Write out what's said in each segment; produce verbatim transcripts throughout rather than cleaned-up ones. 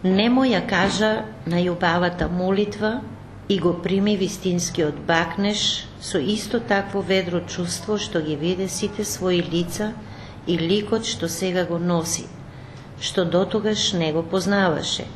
Немо ја кажа најубавата молитва и го прими вистинскиот бакнеш со исто такво ведро чувство што ги виде сите своји лица и ликот што сега го носи, што дотогаш не го познаваше.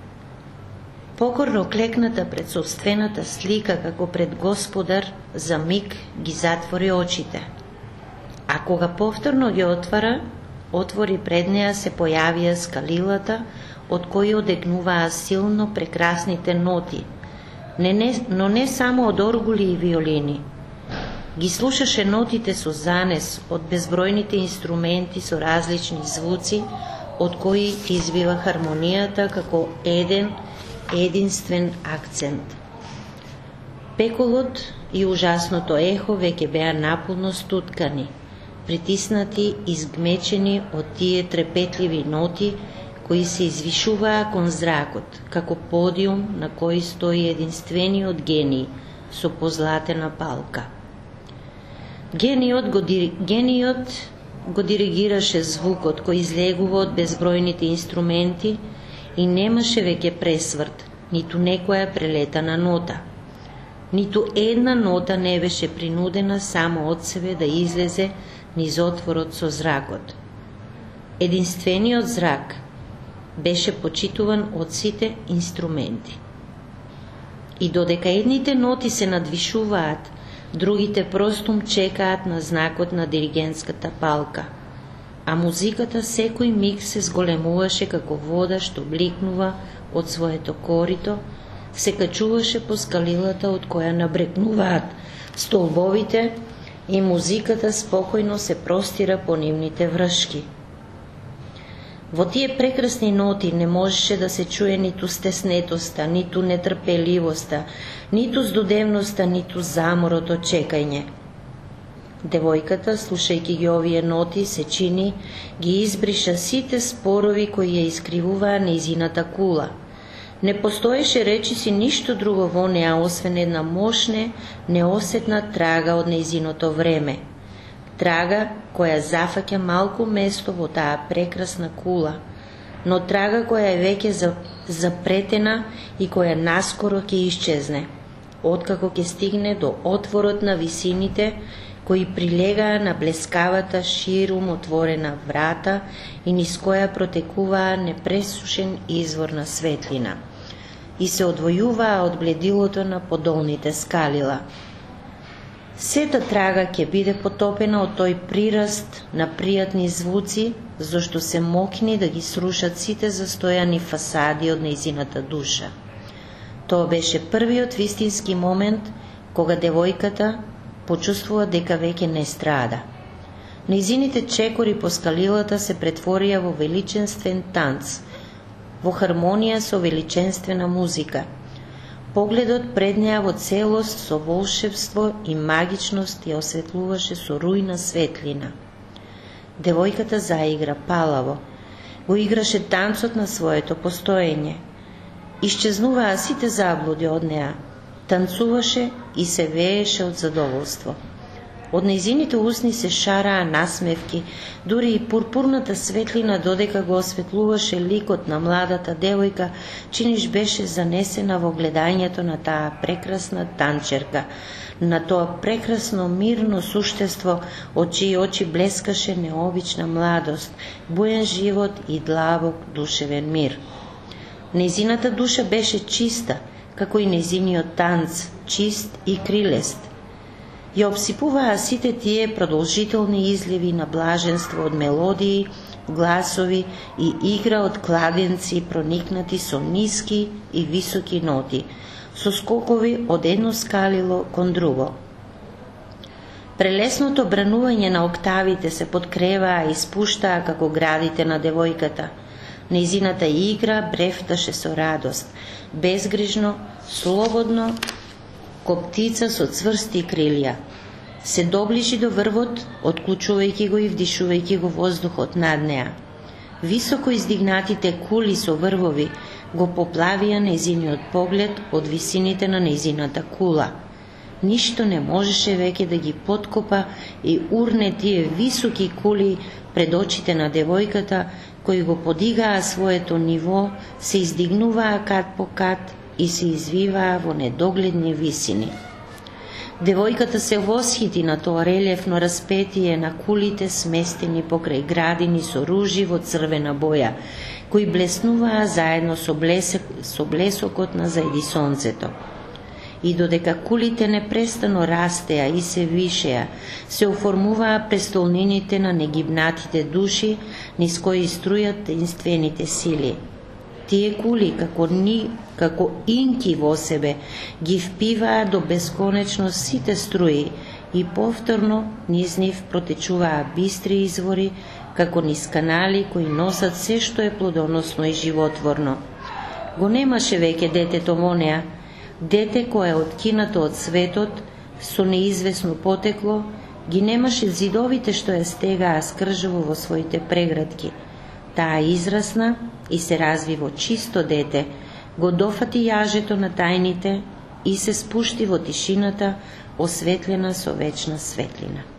Покорно клекната пред собствената слика како пред Господар, за миг ги затвори очите. А кога повторно ги отвара, отвори пред неа се појавија скалилата, од кои одегнуваа силно прекрасните ноти, не, не, но не само од оргули и виолини. Ги слушаше нотите со занес од безбројните инструменти со различни звуци, од кои избива хармонијата како еден единствен акцент. Пеколот и ужасното ехо веќе беа наполно стуткани, притиснати и згмечени од тие трепетливи ноти кои се извишуваа кон зракот, како подиум на кој стои единствениот гений со позлатена палка. Гениот го, дир... Гениот го диригираше звукот кој излегува од безбројните инструменти и немаше веќе пресврт, ниту некоја прелетана нота. Ниту една нота не беше принудена само од себе да излезе низ отворот со зракот. Единствениот зрак беше почитуван од сите инструменти. И додека едните ноти се надвишуваат, другите простум чекаат на знакот на диригентската палка, а музиката секој миг се зголемуваше како вода што бликнува од своето корито, се качуваше по скалилата од која набрекнуваат столбовите и музиката спокојно се простира по нивните вршки. Во тие прекрасни ноти не можеше да се чуе ниту стеснетоста, ниту нетрпеливоста, ниту здудевноста, ниту заморот од чекање. Девојката, слушајќи ги овие ноти, се чини ги избриша сите спорови кои ја искривуваа нејзината кула. Не постоеше речиси ништо друго во неа, освен една мощна, неосетна трага од нејзиното време. Трага која зафаќа малку место во таа прекрасна кула, но трага која е веќе запретена и која наскоро ќе исчезне, откако ќе стигне до отворот на висините кои прилегаа на блескавата ширум отворена врата и низ која протекуваа непресушен извор на светлина и се одвојуваа од бледилото на подолните скалила. Сета трага ќе биде потопена од тој прираст на пријатни звуци, зашто се мокни да ги срушат сите застојани фасади од нејзината душа. Тоа беше првиот вистински момент кога девојката почувствува дека веќе не страда. Нејзините чекори по скалилата се претворија во величенствен танц, во хармонија со величенствена музика. Погледот пред неа во целост со волшебство и магичност ја осветлуваше со рујна светлина. Девојката заигра палаво, го играше танцот на своето постоење. Исчезнуваа сите заблуди од неа, танцуваше и се вееше од задоволство. Од нејзините усни се шараа насмевки, дури и пурпурната светлина додека го осветлуваше ликот на младата девојка, чиниш беше занесена во гледањето на таа прекрасна танчерка, на тоа прекрасно мирно суштество од чии очи блескаше необична младост, буен живот и длабок душевен мир. Нејзината душа беше чиста, како и нејзиниот танц, чист и крилест. Ја обсипуваа сите тие продолжителни изливи на блаженство од мелодии, гласови и игра од кладенци проникнати со ниски и високи ноти, со скокови од едно скалило кон друго. Прелесното бранување на октавите се подкреваа и спуштаа како градите на девојката. Нејзината игра брефташе со радост, безгрижно, слободно, ко птица со цврсти крилја. Се доближи до врвот, отклучувајќи го и вдишувајќи го воздухот над неа. Високо издигнатите кули со врвови го поплавија нејзиниот поглед од висините на нејзината кула. Ништо не можеше веќе да ги поткопа и урне тие високи кули пред очите на девојката, кои го подигаа своето ниво, се издигнуваа кат по кат и се извиваа во недогледни висини. Девојката се восхити на тоа релефно распетие на кулите сместени покрај градини со ружи во црвена боја, кои блеснуваа заедно со, блесек, со блесокот на зајди сонцето. И додека кулите непрестано растеа и се вишеа, се оформуваа престолнините на негибнатите души, низ кои струјат таинствените сили. Тие кули, како, ни, како инки во себе, ги впиваа до бесконечно сите струи и повторно низ нив протечуваа бистри извори, како низ канали кои носат се што е плодоносно и животворно. Го немаше веќе детето во неа, дете кое е откинато од светот, со неизвестно потекло, ги немаше зидовите што ја стегаа скржево во своите преградки. Таа израсна и се разви во чисто дете, го дофати јажето на тајните и се спушти во тишината, осветлена со вечна светлина.